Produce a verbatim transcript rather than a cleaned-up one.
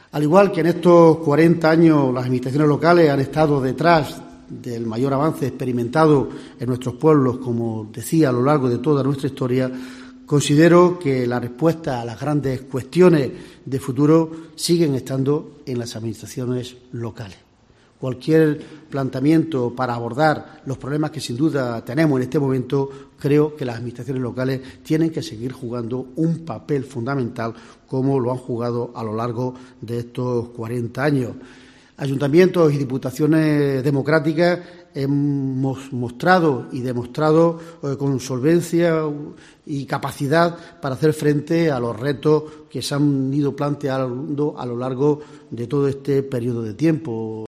Al igual que en estos cuarenta años las administraciones locales han estado detrás del mayor avance experimentado en nuestros pueblos, como decía, a lo largo de toda nuestra historia, considero que la respuesta a las grandes cuestiones de futuro siguen estando en las administraciones locales. Cualquier planteamiento para abordar los problemas que sin duda tenemos en este momento, creo que las administraciones locales tienen que seguir jugando un papel fundamental como lo han jugado a lo largo de estos cuarenta años. Ayuntamientos y diputaciones democráticas hemos mostrado y demostrado eh, con solvencia y capacidad para hacer frente a los retos que se han ido planteando a lo largo de todo este periodo de tiempo.